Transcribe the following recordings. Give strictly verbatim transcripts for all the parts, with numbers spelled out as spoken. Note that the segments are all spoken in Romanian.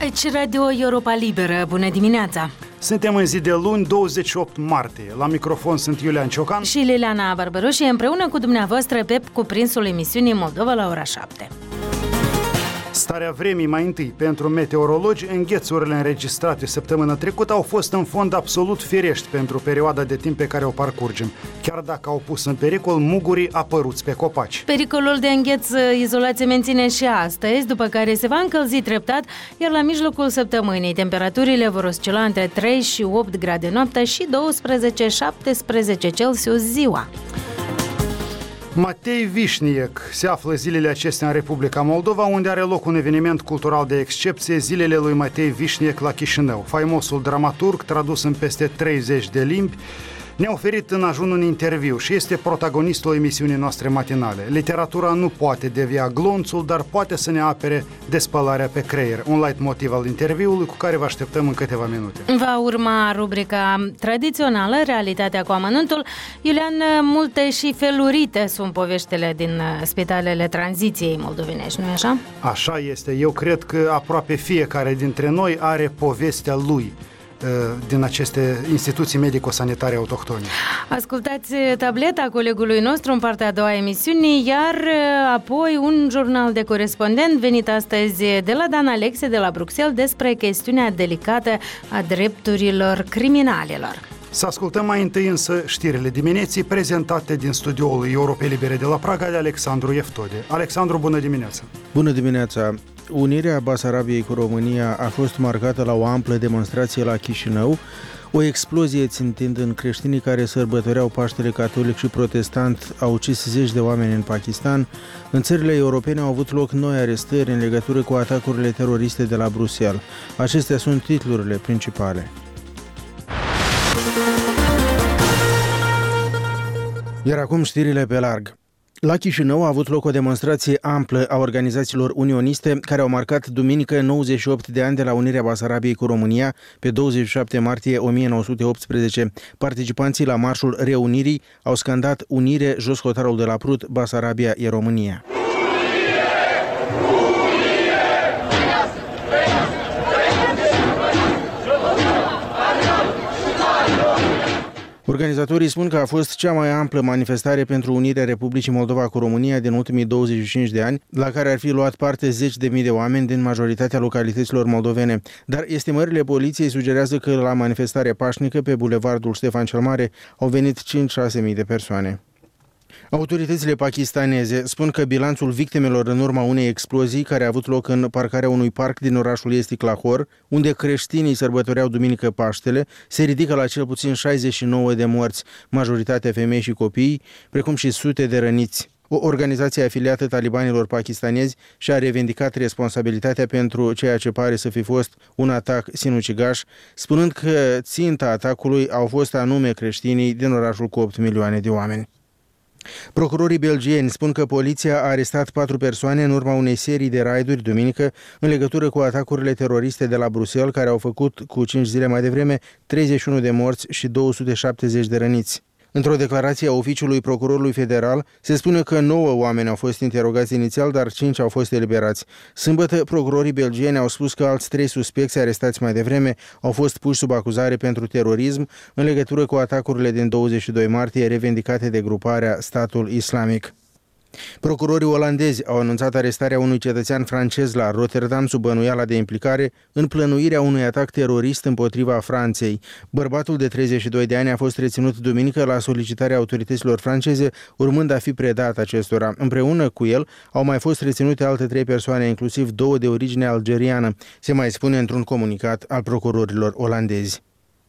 Aici Radio Europa Liberă, bună dimineața! Suntem în zi de luni, douăzeci și opt martie. La microfon sunt Iulian Ciocan și Liliana Barbăru și împreună cu dumneavoastră pe cuprinsul emisiunii Moldova la ora șapte. Starea vremii mai întâi. Pentru meteorologi, înghețurile înregistrate săptămâna trecută au fost în fond absolut firești pentru perioada de timp pe care o parcurgem, chiar dacă au pus în pericol mugurii apăruți pe copaci. Pericolul de îngheț izolat se menține și astăzi, după care se va încălzi treptat, iar la mijlocul săptămânii temperaturile vor oscila între trei și opt grade noaptea și douăsprezece șaptesprezece Celsius ziua. Matei Vișniec se află zilele acestea în Republica Moldova, unde are loc un eveniment cultural de excepție, zilele lui Matei Vișniec la Chișinău. Faimosul dramaturg, tradus în peste treizeci de limbi, ne-a oferit în ajun un interviu și este protagonistul emisiunii noastre matinale. Literatura nu poate devia glonțul, dar poate să ne apere de spălarea pe creier. Un leitmotiv al interviului cu care vă așteptăm în câteva minute. Va urma rubrica tradițională, Realitatea cu amănuntul. Iulian, multe și felurite sunt poveștile din spitalele tranziției moldovenești, nu-i așa? Așa este. Eu cred că aproape fiecare dintre noi are povestea lui din aceste instituții medico-sanitare autohtone. Ascultați tableta colegului nostru în partea a doua a emisiunii, iar apoi un jurnal de corespondent venit astăzi de la Dan Alexe de la Bruxelles despre chestiunea delicată a drepturilor criminalilor. Să ascultăm mai întâi însă știrile dimineții prezentate din studioul Europei Libere de la Praga de Alexandru Eftode. Alexandru, bună dimineața! Bună dimineața! Unirea Basarabiei cu România a fost marcată la o amplă demonstrație la Chișinău, o explozie țintind în creștinii care sărbătoreau Paștele catolic și protestant a ucis zeci de oameni în Pakistan. În țările europene au avut loc noi arestări în legătură cu atacurile teroriste de la Bruxelles. Acestea sunt titlurile principale. Iar acum știrile pe larg. La Chișinău a avut loc o demonstrație amplă a organizațiilor unioniste care au marcat duminică nouăzeci și opt de ani de la Unirea Basarabiei cu România pe douăzeci și șapte martie o mie nouă sute optsprezece. Participanții la Marșul Reunirii au scandat Unire, jos hotarul de la Prut, Basarabia e România. Organizatorii spun că a fost cea mai amplă manifestare pentru unirea Republicii Moldova cu România din ultimii douăzeci și cinci de ani, la care ar fi luat parte zeci de mii de oameni din majoritatea localităților moldovene. Dar estimările poliției sugerează că la manifestarea pașnică pe bulevardul Ștefan cel Mare au venit cinci-șase mii de persoane. Autoritățile pakistaneze spun că bilanțul victimelor în urma unei explozii care a avut loc în parcarea unui parc din orașul estic Lahore, unde creștinii sărbătoreau duminică Paștele, se ridică la cel puțin șaizeci și nouă de morți, majoritatea femei și copii, precum și sute de răniți. O organizație afiliată talibanilor pakistanezi și-a revendicat responsabilitatea pentru ceea ce pare să fi fost un atac sinucigaș, spunând că ținta atacului au fost anume creștinii din orașul cu opt milioane de oameni. Procurorii belgieni spun că poliția a arestat patru persoane în urma unei serii de raiduri duminică în legătură cu atacurile teroriste de la Bruxelles, care au făcut cu cinci zile mai devreme treizeci și unu de morți și două sute șaptezeci de răniți. Într-o declarație a oficiului procurorului federal, se spune că nouă oameni au fost interogați inițial, dar cinci au fost eliberați. Sâmbătă, procurorii belgieni au spus că alți trei suspecți arestați mai devreme au fost puși sub acuzare pentru terorism în legătură cu atacurile din douăzeci și doi martie revendicate de gruparea Statul Islamic. Procurorii olandezi au anunțat arestarea unui cetățean francez la Rotterdam sub bănuiala de implicare în plănuirea unui atac terorist împotriva Franței. Bărbatul de treizeci și doi de ani a fost reținut duminică la solicitarea autorităților franceze, urmând a fi predat acestora. Împreună cu el au mai fost reținute alte trei persoane, inclusiv două de origine algeriană, se mai spune într-un comunicat al procurorilor olandezi.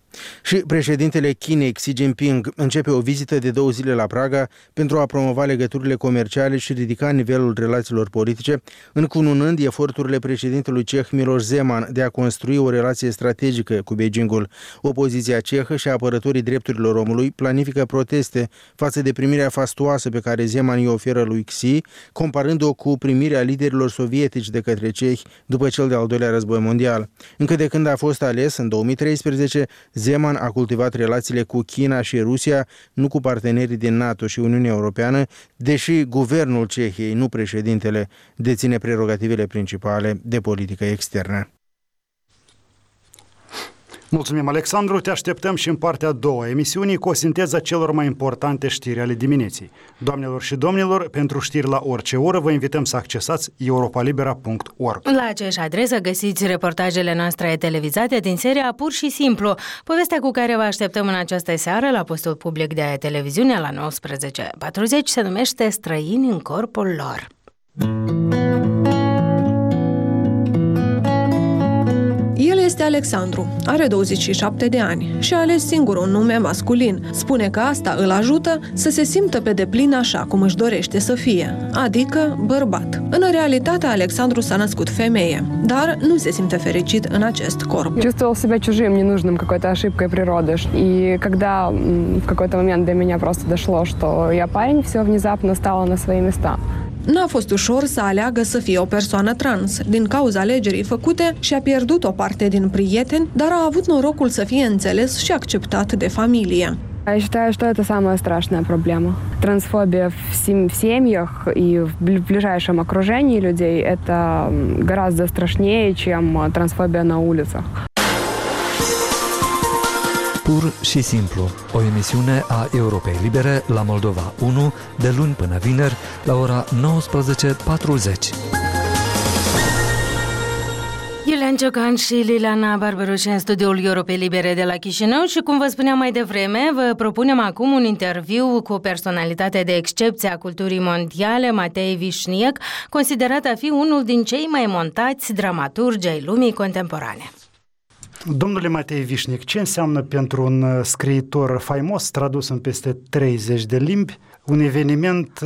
Și președintele Chinei, Xi Jinping, începe o vizită de două zile la Praga pentru a promova legăturile comerciale și ridica nivelul relațiilor politice, încununând eforturile președintelui ceh Miloš Zeman de a construi o relație strategică cu Beijingul. Opoziția cehă și apărătorii drepturilor omului planifică proteste față de primirea fastuoasă pe care Zeman îi oferă lui Xi, comparând-o cu primirea liderilor sovietici de către cehi după cel de-al doilea război mondial. Încă de când a fost ales, în două mii treisprezece, Zeman a cultivat relațiile cu China și Rusia, nu cu partenerii din NATO și Uniunea Europeană, deși guvernul Cehiei, nu președintele, deține prerogativele principale de politică externă. Mulțumim, Alexandru, te așteptăm și în partea a doua a emisiunii cu o sinteză a celor mai importante știri ale dimineții. Doamnelor și domnilor, pentru știri la orice oră vă invităm să accesați europa libera punct org. La aceeași adresă găsiți reportajele noastre televizate din seria Pur și Simplu, povestea cu care vă așteptăm în această seară la postul public de televiziune la nouăsprezece patruzeci se numește Străini în corpul lor. El este Alexandru, are douăzeci și șapte de ani și a ales singur un nume masculin. Spune că asta îl ajută să se simtă pe deplin așa cum își dorește să fie, adică bărbat. În realitate, Alexandru s-a născut femeie, dar nu se simte fericit în acest corp. Чувствовал себя чужим, ненужным, какой-то ошибкой природы. И когда в какой-то момент до меня просто дошло, что я парень, все внезапно стало на свои места. N-a fost ușor să aleagă să fie o persoană trans. Din cauza alegerii făcute, și-a pierdut o parte din prieteni, dar a avut norocul să fie înțeles și acceptat de familie. Я считаю, что это самая страшная проблема. Трансфобия в семьях и в ближайшем окружении людей – это гораздо страшнее, чем трансфобия на улицах. Pur și simplu, o emisiune a Europei Libere la Moldova unu, de luni până vineri, la ora nouăsprezece patruzeci. Iulian Ciocan și Liliana Barberuș în studioul Europei Libere de la Chișinău și, cum vă spuneam mai devreme, vă propunem acum un interviu cu o personalitate de excepție a culturii mondiale, Matei Vișniec, considerat a fi unul din cei mai montați dramaturgi ai lumii contemporane. Domnule Matei Vișniec, ce înseamnă pentru un scriitor faimos, tradus în peste treizeci de limbi, un eveniment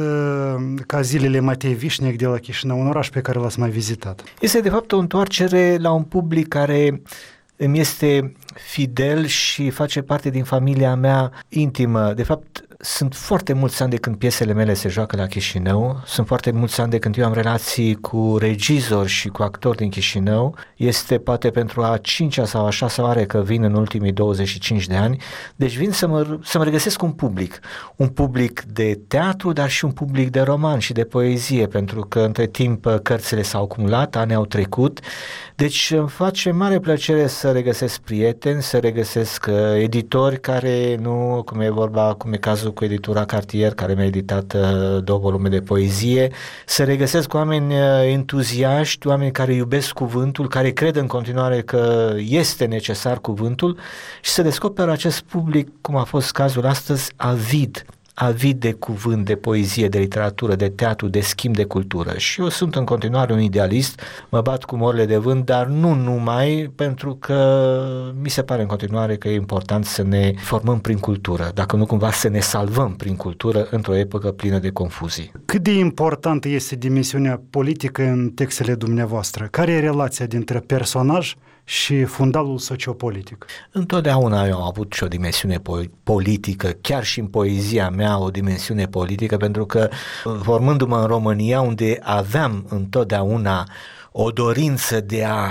ca zilele Matei Vișniec de la Chișinău, un oraș pe care l-ați mai vizitat? Este de fapt o întoarcere la un public care îmi este fidel și face parte din familia mea intimă. De fapt, sunt foarte mulți ani de când piesele mele se joacă la Chișinău, sunt foarte mulți ani de când eu am relații cu regizori și cu actori din Chișinău. Este poate pentru a cincea sau a șasea oară că vin în ultimii douăzeci și cinci de ani, deci vin să mă, să mă regăsesc un public, un public de teatru, dar și un public de roman și de poezie, pentru că între timp cărțile s-au acumulat, ani au trecut, deci îmi face mare plăcere să regăsesc prieteni, să regăsesc editori care nu, cum e vorba, cum e cazul cu editura Cartier, care mi-a editat uh, două volume de poezie, să regăsesc oameni uh, entuziaști, oameni care iubesc cuvântul, care cred în continuare că este necesar cuvântul și să descoper acest public, cum a fost cazul astăzi, avid, avid de cuvânt, de poezie, de literatură, de teatru, de schimb de cultură. Și eu sunt în continuare un idealist, mă bat cu morile de vânt, dar nu numai, pentru că mi se pare în continuare că e important să ne formăm prin cultură, dacă nu cumva să ne salvăm prin cultură într-o epocă plină de confuzii. Cât de importantă este dimensiunea politică în textele dumneavoastră? Care e relația dintre personaj și fundalul sociopolitic? Întotdeauna eu am avut și o dimensiune po- politică, chiar și în poezia mea o dimensiune politică, pentru că formându-mă în România, unde aveam întotdeauna o dorință de a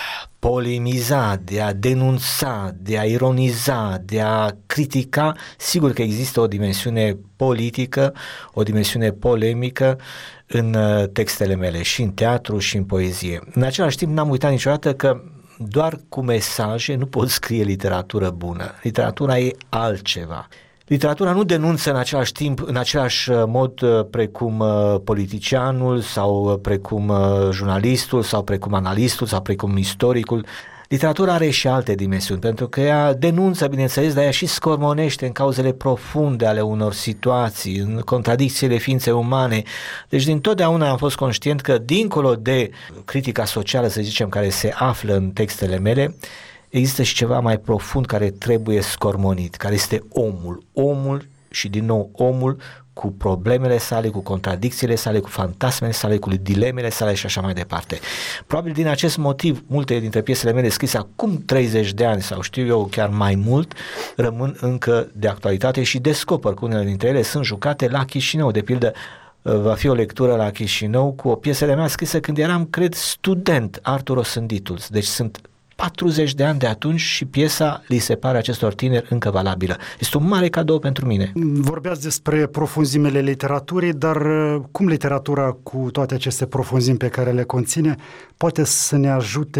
polemiza, de a denunța, de a ironiza, de a critica, sigur că există o dimensiune politică, o dimensiune polemică în textele mele, și în teatru și în poezie. În același timp n-am uitat niciodată că doar cu mesaje nu poți scrie literatură bună. Literatura e altceva. Literatura nu denunță în același timp, în același mod precum politicianul sau precum jurnalistul sau precum analistul sau precum istoricul. Literatura are și alte dimensiuni, pentru că ea denunță, bineînțeles, dar ea și scormonește în cauzele profunde ale unor situații, în contradicțiile ființei umane. Deci dintotdeauna am fost conștient că, dincolo de critica socială, să zicem, care se află în textele mele, există și ceva mai profund care trebuie scormonit, care este omul. Omul și, din nou, omul cu problemele sale, cu contradicțiile sale, cu fantasmele sale, cu dilemele sale și așa mai departe. Probabil din acest motiv, multe dintre piesele mele scrise acum treizeci de ani sau știu eu chiar mai mult, rămân încă de actualitate și descoper că unele dintre ele sunt jucate la Chișinău. De pildă, va fi o lectură la Chișinău cu o piesă de mea scrisă când eram, cred, student, Artur Osânditul. Deci sunt patruzeci de ani de atunci și piesa li se pare acestor tineri încă valabilă. Este un mare cadou pentru mine. Vorbeați despre profunzimele literaturii, dar cum literatura, cu toate aceste profunzimi pe care le conține, poate să ne ajute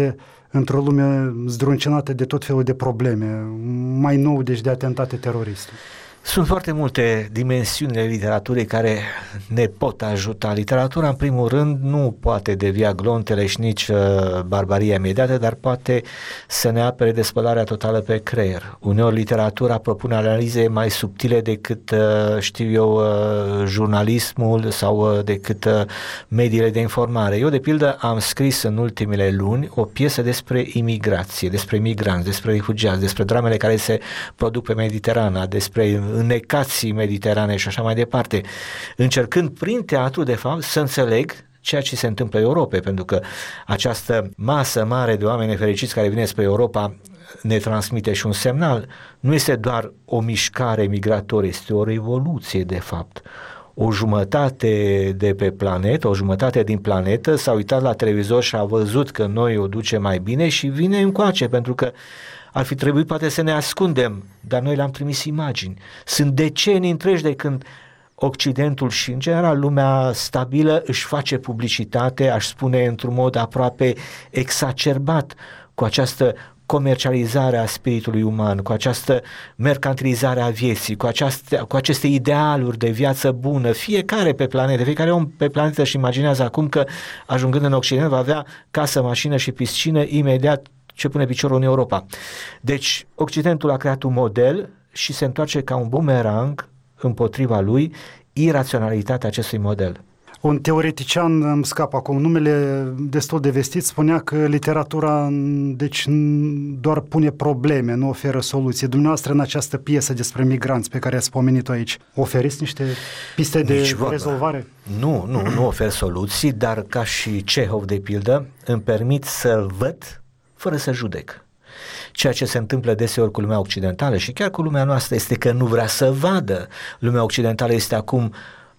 într-o lume zdruncinată de tot felul de probleme, mai nou deci de atentate teroriste. Sunt foarte multe dimensiunile literaturii care ne pot ajuta. Literatura, în primul rând, nu poate devia glontele și nici uh, barbaria imediată, dar poate să ne apere de spălarea totală pe creier. Uneori literatura propune analize mai subtile decât, uh, știu eu, uh, jurnalismul sau uh, decât uh, mediile de informare. Eu, de pildă, am scris în ultimele luni o piesă despre imigrație, despre migranți, despre refugiați, despre dramele care se produc pe Mediterana, despre înnecații mediterane și așa mai departe, încercând prin teatru, de fapt, să înțeleg ceea ce se întâmplă în Europa, pentru că această masă mare de oameni nefericiți care vine spre Europa ne transmite și un semnal. Nu este doar o mișcare migratorie, este o revoluție, de fapt. O jumătate de pe planetă, o jumătate din planetă s-a uitat la televizor și a văzut că noi o ducem mai bine și vine încoace, pentru că ar fi trebuit poate să ne ascundem, dar noi le-am trimis imagini. Sunt decenii întregi de când Occidentul și, în general, lumea stabilă își face publicitate, aș spune, într-un mod aproape exacerbat, cu această comercializare a spiritului uman, cu această mercantilizare a vieții, cu, aceaste, cu aceste idealuri de viață bună. Fiecare pe planetă, fiecare om pe planetă își imaginează acum că, ajungând în Occident, va avea casă, mașină și piscină imediat ce pune piciorul în Europa. Deci, Occidentul a creat un model și se întoarce ca un bumerang împotriva lui iraționalitatea acestui model. Un teoretician, îmi scapă acum numele, destul de vestit, spunea că literatura deci doar pune probleme, nu oferă soluții. Dumneavoastră, în această piesă despre migranți pe care ați pomenit-o aici, oferiți niște piste de Nici rezolvare? Nu, nu, nu ofer soluții, dar ca și Cehov, de pildă, îmi permit să văd fără să judec. Ceea ce se întâmplă deseori cu lumea occidentală și chiar cu lumea noastră este că nu vrea să vadă. Lumea occidentală este acum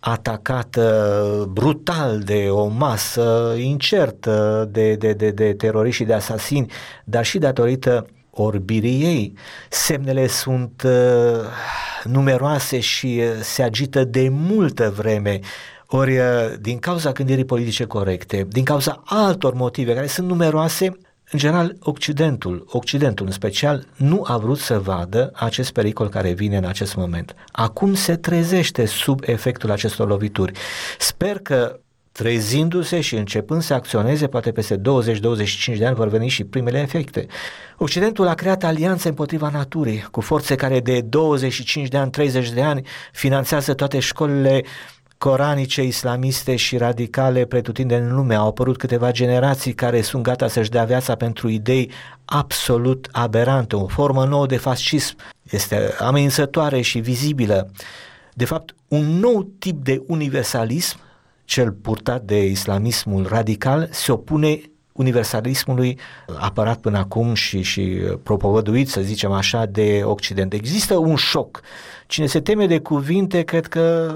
atacată brutal de o masă incertă de, de, de, de teroriști și de asasini, dar și datorită orbirii ei. Semnele sunt uh, numeroase și uh, se agită de multă vreme. Ori, uh, din cauza gândirii politice corecte, din cauza altor motive care sunt numeroase, în general, Occidentul, Occidentul în special, nu a vrut să vadă acest pericol care vine în acest moment. Acum se trezește sub efectul acestor lovituri. Sper că, trezindu-se și începând să acționeze, poate peste douăzeci douăzeci și cinci de ani vor veni și primele efecte. Occidentul a creat alianțe împotriva naturii, cu forțe care de douăzeci și cinci de ani, treizeci de ani finanțează toate școlile coranice, islamiste și radicale pretutindeni în lume. Au apărut câteva generații care sunt gata să-și dea viața pentru idei absolut aberante, o formă nouă de fascism. Este amenințătoare și vizibilă. De fapt, un nou tip de universalism, cel purtat de islamismul radical, se opune universalismului apărat până acum și, și propovăduit, să zicem așa, de Occident. Există un șoc. Cine se teme de cuvinte, cred că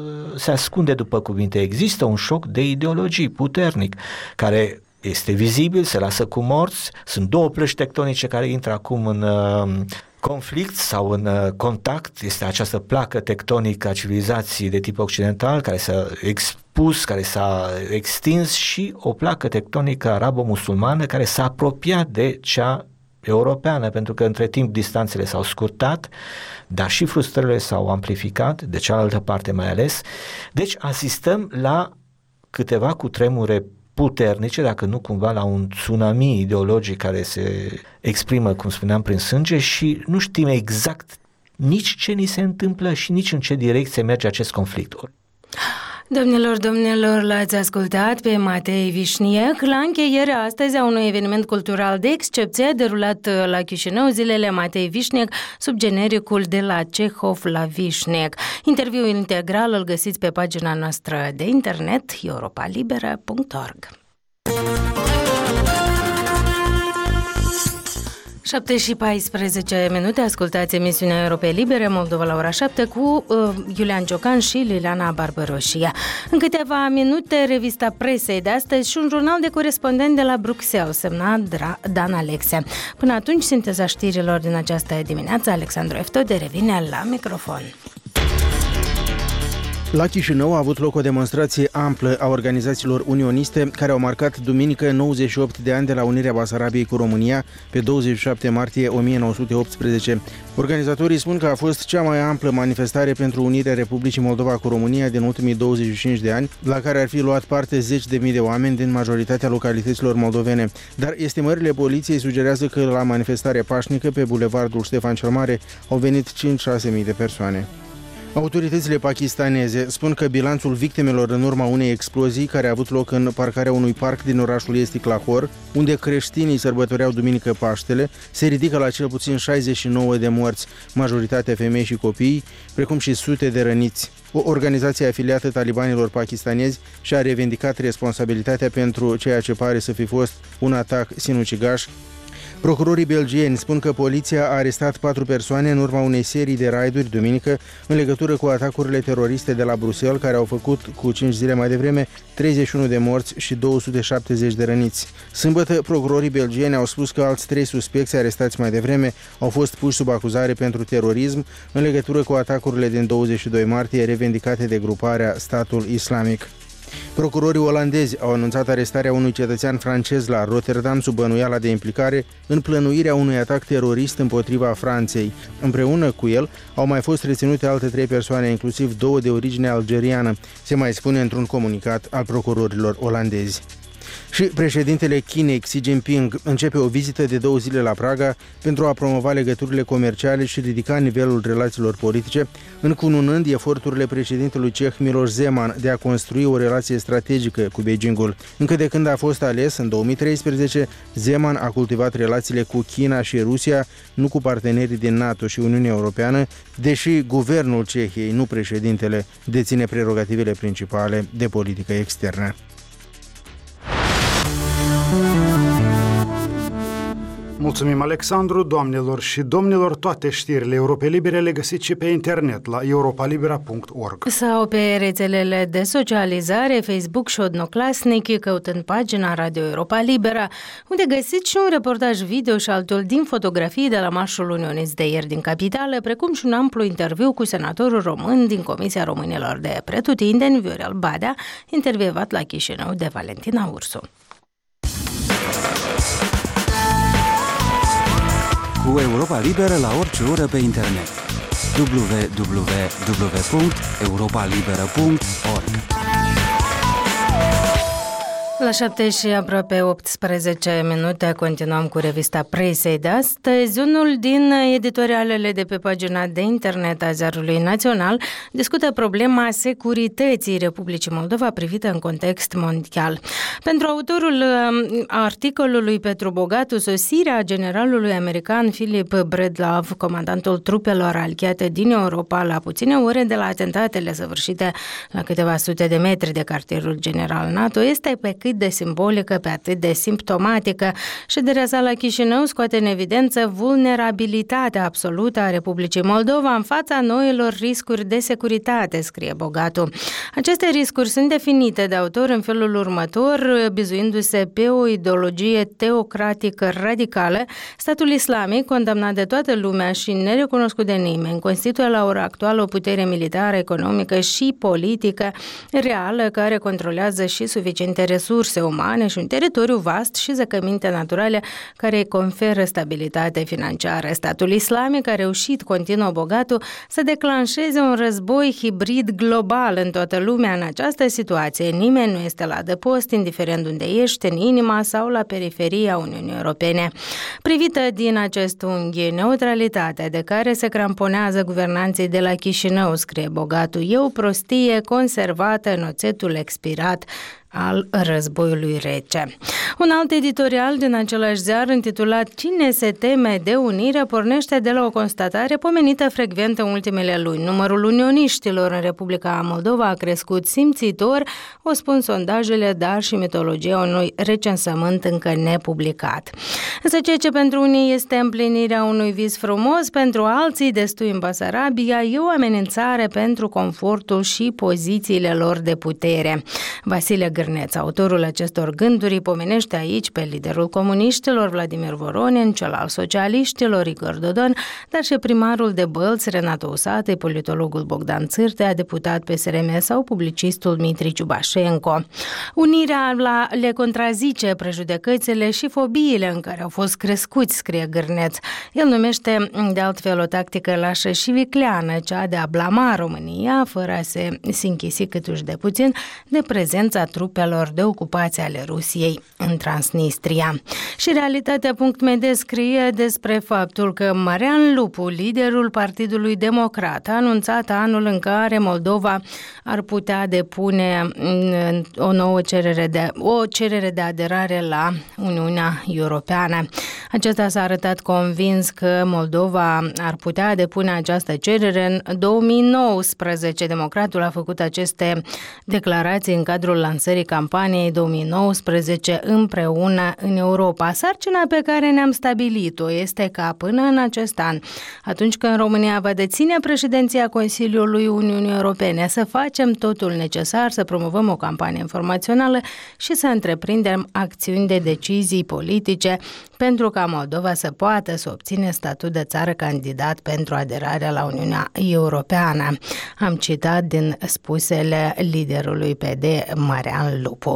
se ascunde după cuvinte. Există un șoc de ideologii puternic, care este vizibil, se lasă cu morți. Sunt două plăci tectonice care intră acum în uh, conflict sau în uh, contact. Este această placă tectonică a civilizației de tip occidental care s-a expus, care s-a extins, și o placă tectonică arabo-musulmană care s-a apropiat de cea europeană, pentru că între timp distanțele s-au scurtat, dar și frustrările s-au amplificat, de cealaltă parte mai ales. Deci asistăm la câteva cutremure puternice, dacă nu cumva la un tsunami ideologic care se exprimă, cum spuneam, prin sânge, și nu știm exact nici ce ni se întâmplă și nici în ce direcție merge acest conflict. Domnilor, domnilor, l-ați ascultat pe Matei Vișniec la încheierea astăzi a unui eveniment cultural de excepție derulat la Chișinău, zilele Matei Vișniec, sub genericul De la Cehov la Vișniec. Interviul integral îl găsiți pe pagina noastră de internet europa liberă punct org. șapte și paisprezece minute, ascultați emisiunea Europei Libere, Moldova la ora șapte, cu uh, Iulian Ciocan și Liliana Barbăroșia. În câteva minute, revista presei de astăzi și un jurnal de corespondent de la Bruxelles, semnat Dan Alexe. Până atunci, sinteza știrilor din această dimineață, Alexandru Eftode revine la microfon. La Chișinău a avut loc o demonstrație amplă a organizațiilor unioniste care au marcat duminică nouăzeci și opt de ani de la unirea Basarabiei cu România pe douăzeci și șapte martie o mie nouă sute optsprezece. Organizatorii spun că a fost cea mai amplă manifestare pentru unirea Republicii Moldova cu România din ultimii douăzeci și cinci de ani, la care ar fi luat parte zeci de mii de oameni din majoritatea localităților moldovene. Dar estimările poliției sugerează că la manifestarea pașnică pe bulevardul Ștefan cel Mare au venit cinci-șase mii de persoane. Autoritățile pakistaneze spun că bilanțul victimelor în urma unei explozii care a avut loc în parcarea unui parc din orașul estic Lahore, unde creștinii sărbătoreau duminică Paștele, se ridică la cel puțin șaizeci și nouă de morți, majoritatea femei și copii, precum și sute de răniți. O organizație afiliată talibanilor pakistanezi și-a revendicat responsabilitatea pentru ceea ce pare să fi fost un atac sinucigaș. Procurorii belgieni spun că poliția a arestat patru persoane în urma unei serii de raiduri duminică în legătură cu atacurile teroriste de la Bruxelles, care au făcut cu cinci zile mai devreme treizeci și unu de morți și două sute șaptezeci de răniți. Sâmbătă, procurorii belgieni au spus că alți trei suspecți arestați mai devreme au fost puși sub acuzare pentru terorism în legătură cu atacurile din douăzeci și doi martie revendicate de gruparea Statul Islamic. Procurorii olandezi au anunțat arestarea unui cetățean francez la Rotterdam sub bănuiala de implicare în plănuirea unui atac terorist împotriva Franței. Împreună cu el au mai fost reținute alte trei persoane, inclusiv două de origine algeriană, se mai spune într-un comunicat al procurorilor olandezi. Și președintele Chinei, Xi Jinping, începe o vizită de două zile la Praga pentru a promova legăturile comerciale și ridica nivelul relațiilor politice, încununând eforturile președintelui ceh Miloš Zeman de a construi o relație strategică cu Beijingul. Încă de când a fost ales, în două mii treisprezece, Zeman a cultivat relațiile cu China și Rusia, nu cu partenerii din NATO și Uniunea Europeană, deși guvernul Cehiei, nu președintele, deține prerogativele principale de politică externă. Mulțumim, Alexandru. Doamnelor și domnilor, toate știrile Europei Libere le găsiți și pe internet la europa libera punct org. Sau pe rețelele de socializare, Facebook și Odnoclasnic, căutând pagina Radio Europa Libera, unde găsiți și un reportaj video și altul din fotografii de la Marșul Unionist de ieri din capitală, precum și un amplu interviu cu senatorul român din Comisia Românilor de Pretutindeni, Viorel Badea, intervievat la Chișinău de Valentina Ursu. Cu Europa Liberă la orice oră pe internet. w w w punct europa liberă punct org. La șapte și aproape optsprezece minute continuăm cu revista presei de astăzi. Unul din editorialele de pe pagina de internet a Ziarului Național discută problema securității Republicii Moldova privită în context mondial. Pentru autorul articolului Petru Bogatu, sosirea generalului american Philip Bredlov, comandantul trupelor aliate din Europa, la puține ore de la atentatele săvârșite la câteva sute de metri de cartierul general NATO, este pe cât de simbolică, pe atât de simptomatică. Șederea sa la Chișinău scoate în evidență vulnerabilitatea absolută a Republicii Moldova în fața noilor riscuri de securitate, scrie Bogatu. Aceste riscuri sunt definite de autor în felul următor, bizuindu-se pe o ideologie teocratică radicală. Statul islamic, condamnat de toată lumea și nerecunoscut de nimeni, constituie la ora actuală o putere militară, economică și politică reală care controlează și suficiente resurse umane și un teritoriu vast și zăcăminte naturale care îi conferă stabilitate financiară. Statul islamic a reușit, continuă Bogatu, să declanșeze un război hibrid global în toată lumea. În această situație nimeni nu este la adăpost, indiferent unde ești, în inima sau la periferia Uniunii Europene. Privită din acest unghi, neutralitatea de care se cramponează guvernanții de la Chișinău, scrie Bogatu, e o prostie conservată în oțetul expirat al războiului rece. Un alt editorial din același ziar, intitulat Cine se teme de unire, pornește de la o constatare pomenită frecvent în ultimele luni. Numărul unioniștilor în Republica Moldova a crescut simțitor, o spun sondajele, dar și mitologia unui recensământ încă nepublicat. Însă ceea ce pentru unii este împlinirea unui vis frumos, pentru alții destui în Basarabia, e o amenințare pentru confortul și pozițiile lor de putere. Vasile Gârneț. Autorul acestor gânduri îi pomenește aici pe liderul comuniștilor Vladimir Voronin, cel al socialiștilor Igor Dodon, dar și primarul de Bălți Renato Usatăi, politologul Bogdan Țârtea, deputat P S R M sau publicistul Dmitri Ciubașenko. Unirea la, le contrazice prejudecățile și fobiile în care au fost crescuți, scrie Gârneț. El numește de altfel o tactică lașă și vicleană, cea de a blama România, fără a se închisi câtuși de puțin de prezența trupelor de ocupație ale Rusiei în Transnistria. Și Realitatea punct m d scrie despre faptul că Marian Lupu, liderul Partidului Democrat, a anunțat anul în care Moldova ar putea depune o nouă cerere de, o cerere de aderare la Uniunea Europeană. Acesta s-a arătat convins că Moldova ar putea depune această cerere în două mii nouăsprezece. Democratul a făcut aceste declarații în cadrul lansării campaniei două mii nouăsprezece împreună în Europa. Sarcina pe care ne-am stabilit-o este ca până în acest an, atunci când România va deține președinția Consiliului Uniunii Europene, să facem totul necesar, să promovăm o campanie informațională și să întreprindem acțiuni de decizii politice pentru ca Moldova să poată să obține statut de țară candidat pentru aderarea la Uniunea Europeană. Am citat din spusele liderului P D, Marian Lupu.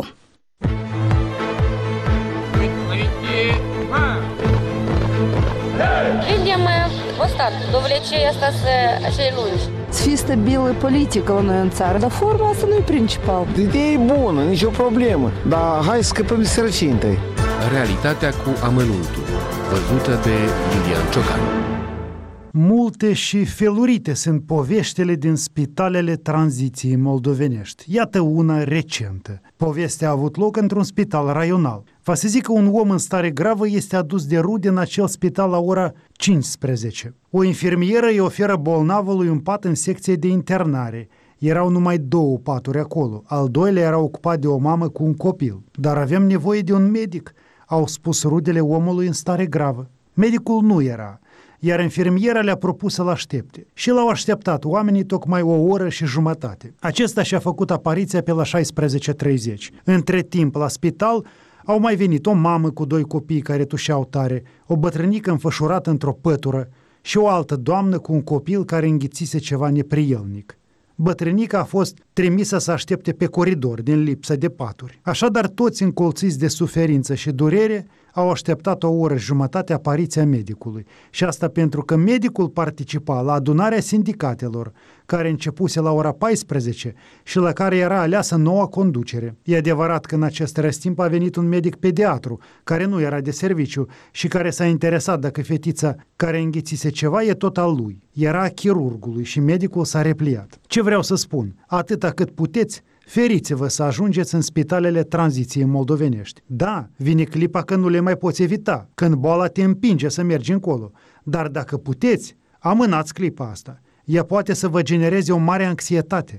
Видимо, вот так, довлечение остаться cei lungi. Să fie stabilă politică la noi în țară, dar forma asta nu e principal. Ideea e bună, nicio problemă, dar hai să scăpăm de sărăcie întâi. Realitatea cu amănuntul, văzută de Iulian Ciocan. Multe și felurite sunt poveștile din spitalele tranziției moldovenești. Iată una recentă. Povestea a avut loc într-un spital raional. Va să zic că un om în stare gravă este adus de rude în acel spital la ora cincisprezece. O infirmieră îi oferă bolnavului un pat în secție de internare. Erau numai două paturi acolo. Al doilea era ocupat de o mamă cu un copil. Dar avem nevoie de un medic, au spus rudele omului în stare gravă. Medicul nu era, iar infirmiera le-a propus să-l aștepte. Și l-au așteptat oamenii tocmai o oră și jumătate. Acesta și-a făcut apariția pe la șaisprezece treizeci. Între timp, la spital, au mai venit o mamă cu doi copii care tușeau tare, o bătrânică înfășurată într-o pătură și o altă doamnă cu un copil care înghițise ceva neprielnic. Bătrânica a fost trimisă să aștepte pe coridor din lipsă de paturi. Așadar, toți încolțiți de suferință și durere au așteptat o oră jumătate apariția medicului. Și asta pentru că medicul participa la adunarea sindicatelor, care începuse la ora paisprezece și la care era aleasă noua conducere. E adevărat că în acest răstimp a venit un medic pediatru, care nu era de serviciu și care s-a interesat dacă fetița care înghițise ceva e tot al lui. Era a chirurgului și medicul s-a repliat. Ce vreau să spun? Atâta cât puteți, feriți-vă să ajungeți în spitalele tranziției moldovenești. Da, vine clipa când nu le mai poți evita, când boala te împinge să mergi încolo. Dar dacă puteți, amânați clipa asta. Ea poate să vă genereze o mare anxietate.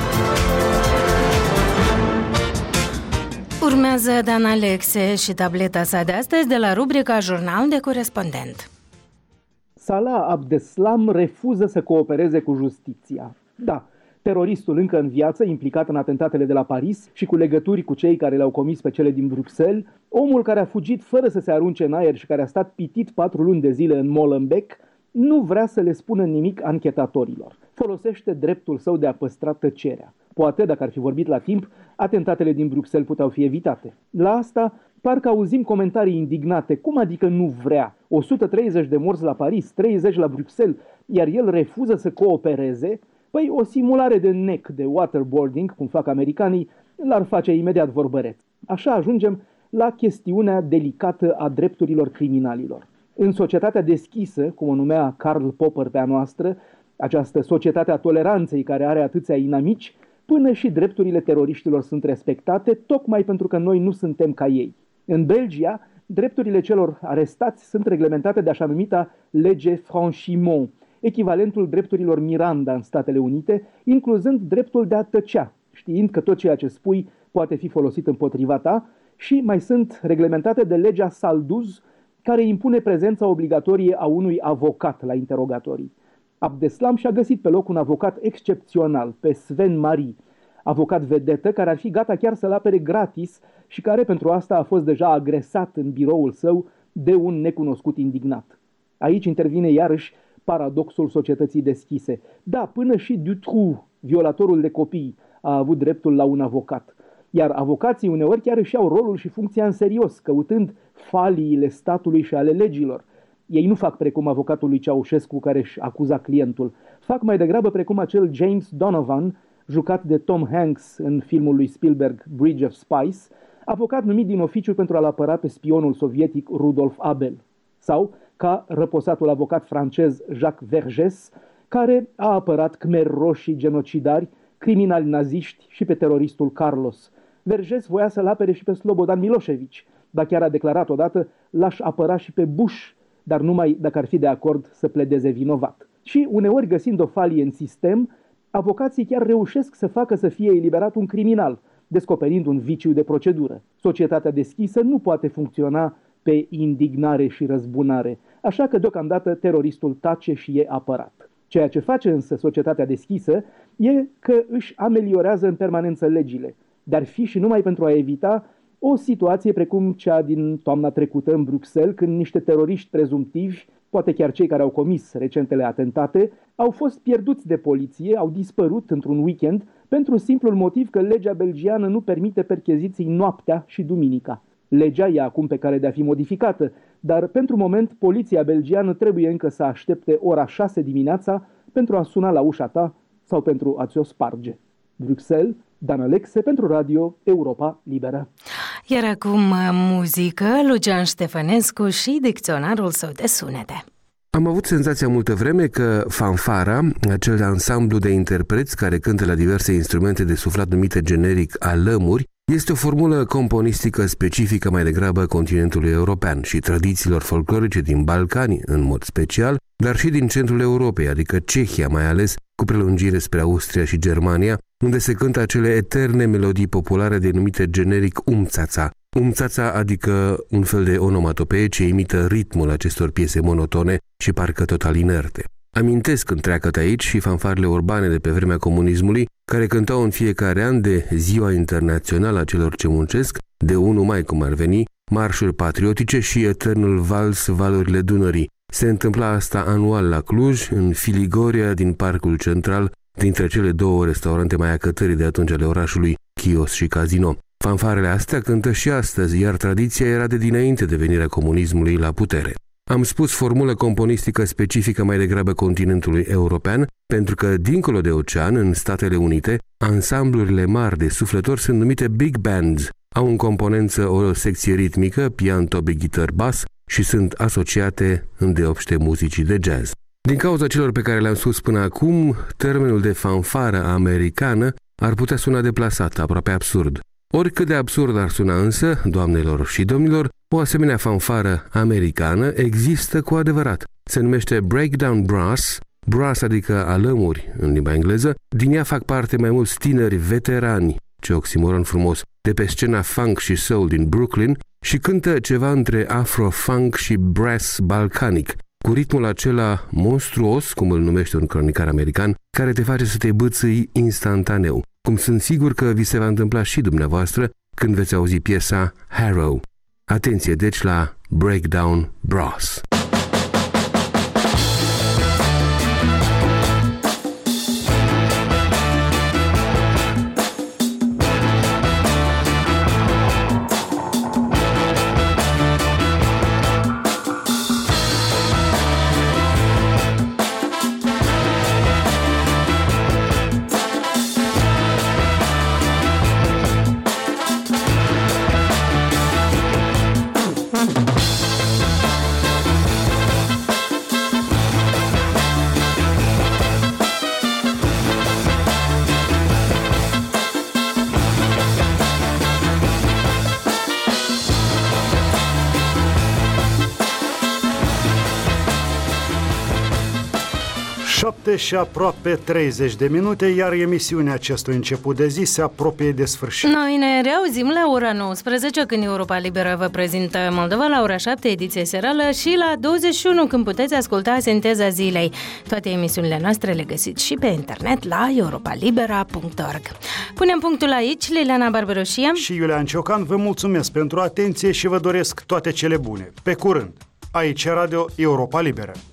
Urmează Dan Alexe și tableta sa de astăzi de la rubrica Jurnal de Corespondent. Salah Abdeslam refuză să coopereze cu justiția. Da, teroristul încă în viață, implicat în atentatele de la Paris și cu legături cu cei care le-au comis pe cele din Bruxelles, omul care a fugit fără să se arunce în aer și care a stat pitit patru luni de zile în Molenbeek, nu vrea să le spună nimic anchetatorilor. Folosește dreptul său de a păstra tăcerea. Poate, dacă ar fi vorbit la timp, atentatele din Bruxelles puteau fi evitate. La asta, parcă auzim comentarii indignate. Cum adică nu vrea? o sută treizeci de morți la Paris, treizeci la Bruxelles, iar el refuză să coopereze? Păi o simulare de nec, de waterboarding, cum fac americanii, l-ar face imediat vorbăreț. Așa ajungem la chestiunea delicată a drepturilor criminalilor. În societatea deschisă, cum o numea Karl Popper pe a noastră, această societate a toleranței care are atâția inamici, până și drepturile teroriștilor sunt respectate, tocmai pentru că noi nu suntem ca ei. În Belgia, drepturile celor arestați sunt reglementate de așa numita lege Franchimont, echivalentul drepturilor Miranda în Statele Unite, incluzând dreptul de a tăcea, știind că tot ceea ce spui poate fi folosit împotriva ta, și mai sunt reglementate de legea Salduz, care impune prezența obligatorie a unui avocat la interogatorii. Abdeslam și-a găsit pe loc un avocat excepțional, pe Sven Marie. avocat vedetă care ar fi gata chiar să-l apere gratis și care pentru asta a fost deja agresat în biroul său de un necunoscut indignat. Aici intervine iarăși paradoxul societății deschise. Da, până și Dutroux, violatorul de copii, a avut dreptul la un avocat. Iar avocații uneori chiar își iau rolul și funcția în serios, căutând faliile statului și ale legilor. Ei nu fac precum avocatul lui Ceaușescu care își acuza clientul. Fac mai degrabă precum acel James Donovan, jucat de Tom Hanks în filmul lui Spielberg Bridge of Spies, avocat numit din oficiu pentru a-l apăra pe spionul sovietic Rudolf Abel. Sau ca răposatul avocat francez Jacques Vergès, care a apărat khmeri roșii genocidari, criminali naziști și pe teroristul Carlos. Vergès voia să-l apere și pe Slobodan Milosevic, dar chiar a declarat odată: l-aș apăra și pe Bush, dar numai dacă ar fi de acord să pledeze vinovat. Și uneori, găsind o falie în sistem, avocații chiar reușesc să facă să fie eliberat un criminal, descoperind un viciu de procedură. Societatea deschisă nu poate funcționa pe indignare și răzbunare, așa că deocamdată teroristul tace și e apărat. Ceea ce face însă societatea deschisă e că își ameliorează în permanență legile, dar fi și numai pentru a evita o situație precum cea din toamna trecută în Bruxelles, când niște teroriști prezumtivi, poate chiar cei care au comis recentele atentate, au fost pierduți de poliție, au dispărut într-un weekend pentru simplul motiv că legea belgiană nu permite percheziții noaptea și duminica. Legea e acum pe cale de a fi modificată, dar pentru moment poliția belgiană trebuie încă să aștepte ora șase dimineața pentru a suna la ușa ta sau pentru a ți-o sparge. Bruxelles, Dan Alexe pentru Radio Europa Liberă. Iar acum muzică, Lucian Ștefănescu și dicționarul său de sunete. Am avut senzația multă vreme că fanfara, acel ansamblu de interpreți care cântă la diverse instrumente de suflat numite generic alămuri, este o formulă componistică specifică mai degrabă continentului european și tradițiilor folclorice din Balcani, în mod special, dar și din centrul Europei, adică Cehia mai ales, cu prelungire spre Austria și Germania, unde se cântă acele eterne melodii populare denumite generic umțața. Umțața adică un fel de onomatopee ce imită ritmul acestor piese monotone și parcă total inerte. Amintesc întreagăt aici și fanfarele urbane de pe vremea comunismului, care cântau în fiecare an de Ziua Internațională a celor ce muncesc, de unu mai cum ar veni, marșuri patriotice și eternul vals Valurile Dunării. Se întâmpla asta anual la Cluj, în Filigoria din Parcul Central, dintre cele două restaurante mai acătării de atunci ale orașului, Chios și Casino. Fanfarele astea cântă și astăzi, iar tradiția era de dinainte de venirea comunismului la putere. Am spus formulă componistică specifică mai degrabă continentului european, pentru că, dincolo de ocean, în Statele Unite, ansamblurile mari de suflători sunt numite big bands, au în componență o secție ritmică, pian, tobe, gitar, bas și sunt asociate îndeopște muzicii de jazz. Din cauza celor pe care le-am spus până acum, termenul de fanfară americană ar putea suna deplasat, aproape absurd. Oricât de absurd ar suna însă, doamnelor și domnilor, o asemenea fanfară americană există cu adevărat. Se numește Breakdown Brass, brass adică alămuri în limba engleză, din ea fac parte mai mulți tineri veterani, ce oximoron frumos, de pe scena funk și soul din Brooklyn și cântă ceva între afro-funk și brass balcanic, cu ritmul acela monstruos, cum îl numește un cronicar american, care te face să te bâțâi instantaneu, cum sunt sigur că vi se va întâmpla și dumneavoastră când veți auzi piesa Harrow. Atenție deci la Breakdown Brass. șapte și aproape treizeci de minute, iar emisiunea acestui început de zi se apropie de sfârșit. Noi ne reauzim la ora nouăsprezece, când Europa Liberă vă prezintă Moldova, la ora șapte, ediție serală, și la douăzeci și unu, când puteți asculta Sinteza Zilei. Toate emisiunile noastre le găsiți și pe internet la europa libera punct org. Punem punctul aici. Liliana Barberoșie și Iulian Ciocan vă mulțumesc pentru atenție și vă doresc toate cele bune. Pe curând! Aici Radio Europa Liberă.